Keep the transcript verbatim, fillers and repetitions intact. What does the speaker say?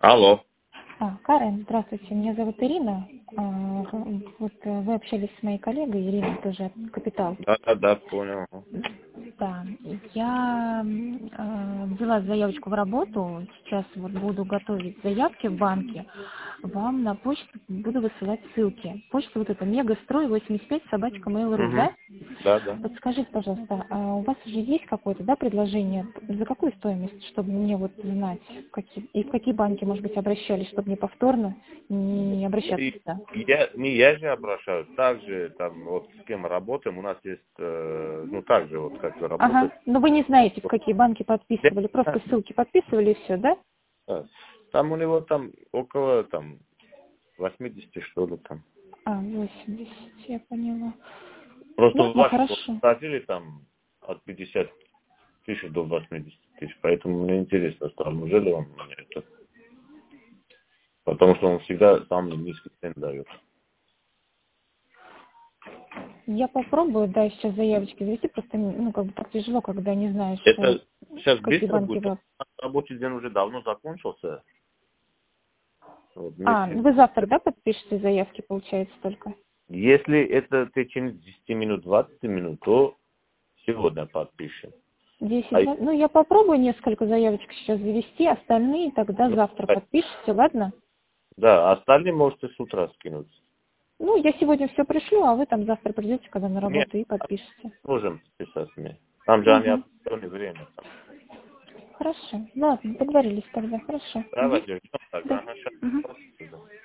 Алло. А, Карен, здравствуйте, меня зовут Ирина. А, Вот э, вы общались с моей коллегой Ириной, тоже от Капитал. Да, да, да, понял. Да, я м, а, взяла заявочку в работу, сейчас вот буду готовить заявки в банке, вам на почту буду высылать ссылки. Почта вот эта мегастрой восемьдесят пять собачка mail.ru, Угу. да? Да, да. Подскажите, пожалуйста, а у вас уже есть какое-то, да, предложение? За какую стоимость, чтобы мне вот знать, в какие, и в какие банки, может быть, обращались, чтобы не повторно не обращаться И сюда? я, не я же обращаюсь, также там вот с кем работаем, у нас есть, э, ну так же вот как вы Ага, работаете. но вы не знаете, в какие банки Я подписывали, не знаю, просто ссылки подписывали и все, да? да. Там у него там около там восемьдесят что ли там. А, восемьдесят, я поняла. Просто Ну, в ну вашем вот хорошо. платили там от пятидесяти тысяч до восьмидесяти тысяч, поэтому мне интересно стало, неужели он мне это, потому что он всегда самый низкий цен дает. Я попробую, да, сейчас заявочки завести, просто, ну, как бы так тяжело, когда не знаешь, э, Это сейчас в какие быстро банки будет. вы... Рабочий день уже давно закончился. Вот, А, вместе. ну вы завтра, да, подпишете заявки, получается, только? Если это в течение десяти минут, двадцати минут, то сегодня подпишем. Десять, А, два- ну, я попробую несколько заявочек сейчас завести, остальные тогда ну, завтра а, подпишите, ладно? да, остальные можете с утра скинуть. Ну, я сегодня все пришлю, а вы там завтра придете, когда на Нет, работу, и подпишите. можем писать мне. Там же они Угу. определенное время. Там. Хорошо. Ладно, договорились тогда. Хорошо. Угу. Давайте ждем Да. тогда. Ага, Угу. сейчас.